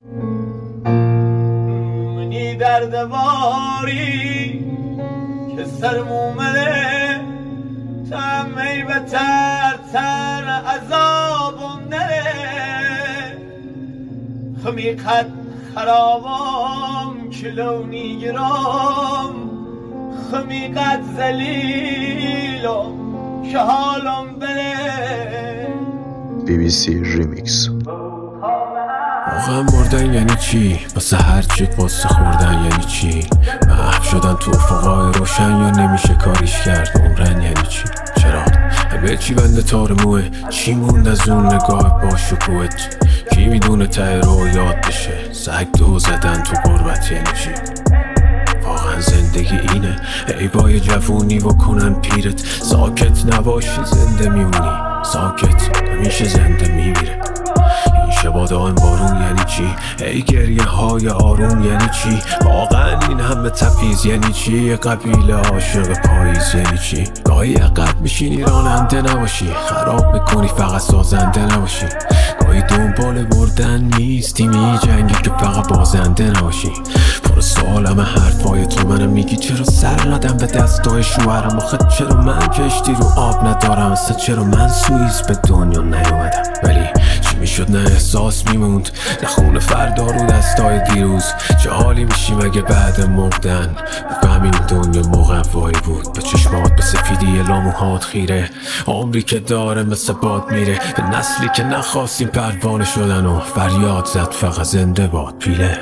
منی دردواری که سرمومله تمی بتر تر عذابم نره خمی قد خرابم کلونی گرام خمی قد زلیلم که حالم بره BBC Remix. واقعا مردن یعنی چی؟ واسه هر چی قصه خوردن یعنی چی؟ محو شدن تو افقای روشن یا نمیشه کاریش کرد؟ عمرن یعنی چی؟ چرا؟ به چی بنده تار موه؟ چی موند از اون نگاه با شکوهت؟ کی میدونه ته رو یاد بشه؟ سگ دو زدن تو غربت یعنی چی؟ واقعا زندگی اینه ای بای جوونی و کنن پیرت ساکت نباشی زنده میمونی ساکت همیشه زنده میمیره این شبادان بارون یعنی چی؟ ای گریه های آروم یعنی چی؟ واقعا این همه تپیز یعنی چی؟ قبیله عاشق پاییز یعنی چی؟ گاهی عقب میشینی راننده نباشی خراب میکنی فقط سازنده نباشی گاهی دنبال بردن نیستی میجنگی که فقط بازنده نباشی پر سوالم حرفای تو منم میگی چرا سر ندم به دستای شوهرم آخه چرا من کشتی رو آب ندارم اصلا چرا من سوئیس به دنیا نیومدم ولی چی میشد نه احساس میموند نه خون فردا رو دستای دیروز چه حالی میشیم اگه بعد مردن بفهمیم دنیا مقوایی بود به چشمات به سفیدی لاموهات خیره عمری که داره مثل باد میره به نسلی که نخواستیم پروانه شدن و فریاد زد فقط زنده باد پیله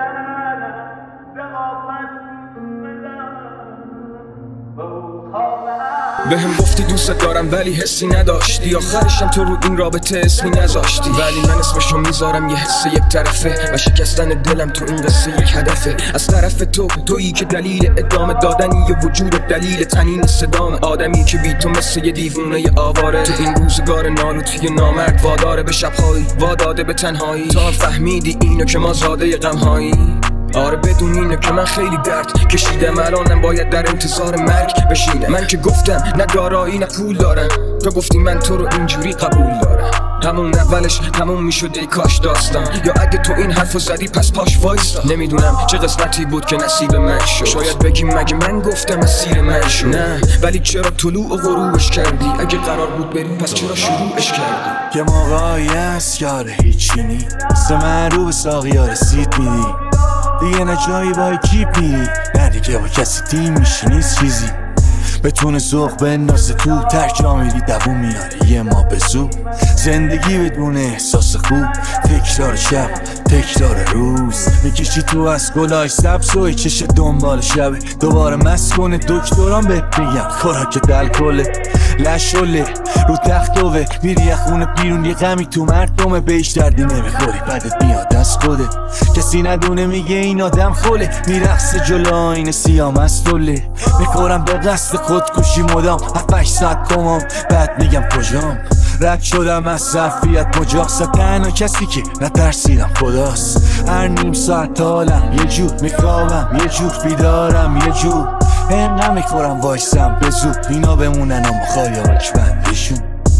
بهم گفتی دوست دارم ولی حسی نداشتی آخرشم تو رو این رابطه اسمی نذاشتی ولی من اسمشو میذارم یه حس یک طرفه و شکستن دلم تو این قصه یک هدفه از طرف تویی که دلیل ادامه دادنی یه وجود دلیل تنین صدام آدمی که بی تو مثل یه دیوونه یه آواره تو این روزگار نالوتی نامرد واداره به شبهایی واداده به تنهایی تا فهمیدی اینو که ما زاده غمهایی آره بدون اینه که من خیلی درد کشیدم الانم باید در انتظار مرگ بشینم من که گفتم نه دارایی نه پول دارم تو گفتی من تو رو اینجوری قبول دارم همون اولش تموم میشد ای کاش داستان یا اگه تو این حرفو زدی پس پاش وایستا نمیدونم چه قسمتی بود که نصیب من شد شاید بگیم مگه من گفتم اسیر من شد نه ولی چرا طلوع و غروبش کردی اگه قرار بود بریم پس چرا شروعش کردی که موقعی هست یاره هیچی نی مثل من رو به ساقیا رسید میدی دیگه نه جایی با کیپ میری نه دیگه با کسی تیم میشی نیست چیزی بتونه ذوق بندازه تو ترک جا میری دوون میاره یه ما به زو زندگی بدون احساس خوب تکرار شب تکرار روز میکشی تو از گلای سبز و چش دنبال شبه دوباره مسکن دکتران بهت میگم خوراک دل کله لشوله رو تختوه میری یه خونه بیرون یه غمی تو مردمه بهش دردی نمیخوری بعدت میاد از خودت کسی ندونه میگه این آدم خوله میرقصه جلو آینه سیاه مستوله میخورم به قصد خودکشی مدام 7-8 ساعت کمام بعد میگم کجام رد شدم از ظرفیت مجاقسه تنها کسی که نترسیدم خداست هر نیم ساعت حالم یه جور میخوابم یه جور بیدارم یه جور هم نمیخورم وایسم به زود اینا بمونن اما خایاک بندشون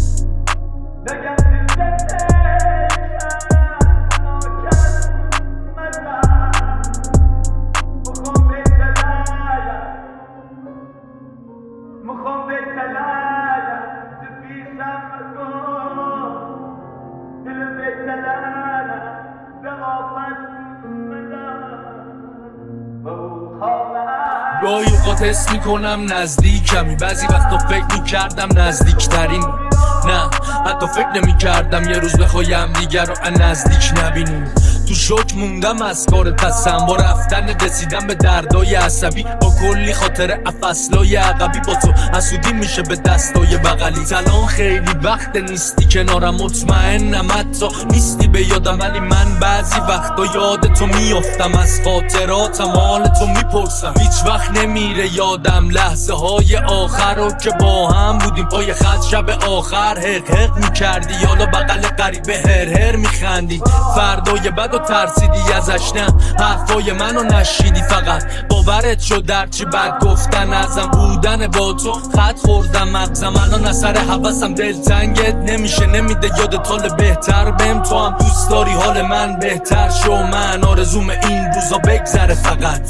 گاهی اوقات حس میکنم نزدیکمی بعضی وقتا فکر میکردم نزدیکترین نه حتی فکر نمیکردم یه روز بخوایم دیگر رو نزدیک نبینیم تو شوک موندم از کار پسم با رفتن رسیدم به دردای عصبی با کلی خاطر افصلای عقبی با تو حسودی میشه به دستای بغلی الان خیلی وقت نیستی کنارم مطمئنم حتی نیستی به یادم ولی من بعضی وقتا یاد تو میافتم از خاطراتم حال تو میپرسم هیچ وقت نمیره یادم لحظه های آخر رو که با هم بودیم پای خط شب آخر حق حق میکردی یالا بغل غریبه هر هر میخندی فردای بعد ترسیدی ازش؟ نه حرفای منو نشیدی، فقط باورت شد در چی بد گفتن ازم بودن با تو خط خوردم مغزم. الان اثر حواسم دلتنگت نمیشه، نمیده یادت حال بهتر بهم. تو هم دوست داری حال من بهتر شو، من آرزوم این روزا بگذره فقط.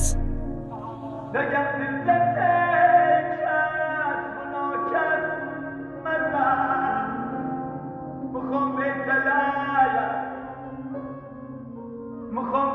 میخوام